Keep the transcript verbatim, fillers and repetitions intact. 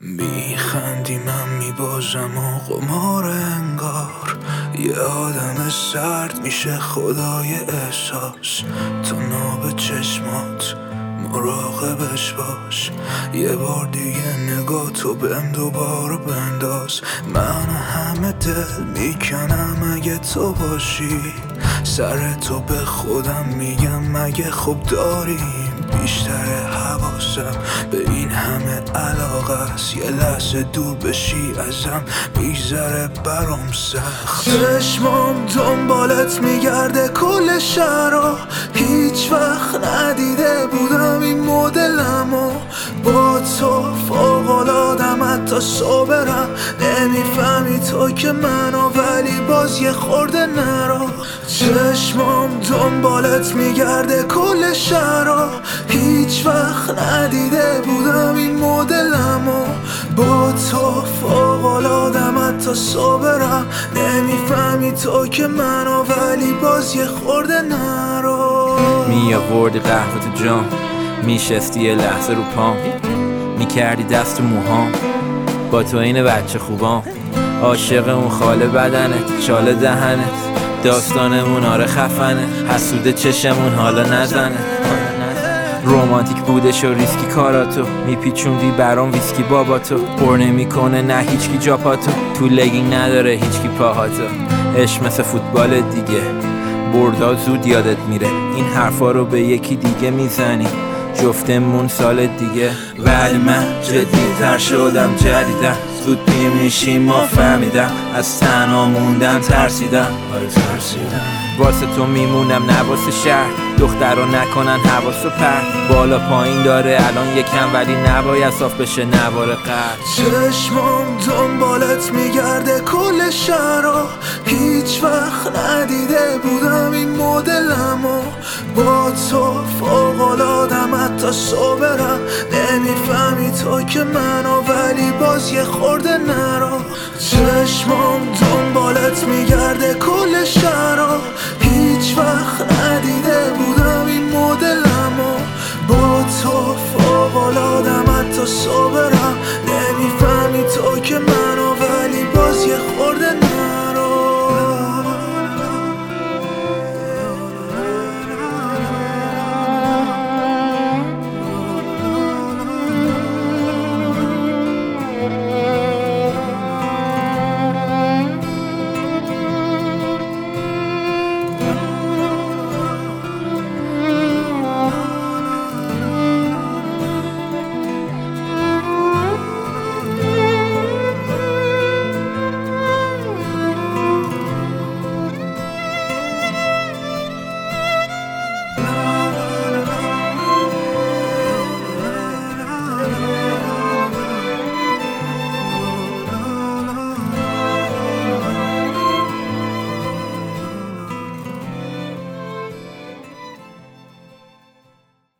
میخندی من میبازم و قمار انگار یه آدم سرد میشه خدای احساس. تو ناب چشمات مراقبش باش، یه بار دیگه نگاه تو بهم دوباره بنداز. من همه دل میکنم اگه تو باشی، سر تو به خودم میگم مگه خوب داریم. بیشتر حواسم به این همه علاقه است، یه لحظه دور بشی ازم میگذره برام سخت. چشمام دنبالت میگرده کل شهرها، هیچ وقت ندیده بودم این مدلمو. با تو فوق‌العاده‌ام حتی صابرم، نمیفهمی تو که منو ولی باز یه خورده نرا. چشمام دنبالت میگرده کل شهرها، هیچ وقت ندیده بودم این مدلمو. با تو فوق‌العاده‌ام حتی صابرم، نمیفهمی تو که منو ولی باز یه خورده نرا. می آوردی قهوه تو جام، میشستی یه لحظه رو پام، میکردی دست و موهام، با تو این بچه خوبام. عاشق اون خاله بدنت، چاله دهنت، داستانمون آره خفنه، حسوده چشمون حالا نزنه. رومانتیک بودش و ریسکی کاراتو، میپیچوندی برام ویسکی باباتو. پر نمیکنه نه هیچکی جاپاتو، تو لگینگ نداره هیچکی پاهاتو. عشق مثل فوتبال دیگه، بردا زود یادت میره، این حرفا رو به یکی دیگه میزنی جفتمون سال دیگه. ولی من جدی‌تر شدم جدیدم، زود پیر میشیم ما فهمیدم، از تنها موندم ترسیدم. آره ترسیدم واسه تو میمونم نه واسه شهر، دختر رو نکنن حواس و پرد. بالا پایین داره الان یکم ولی نباید صاف بشه نوار قرد. چشمام دنبالت میگرده کل شهرها، هیچ وقت ندیده بودم این مدلمو. با تو فوق‌العاده‌ام حتی صابرم، نمیفهمی تو که منو ولی باز یه خورده نرا. چشمام دنبالت میگرده کل شهرها،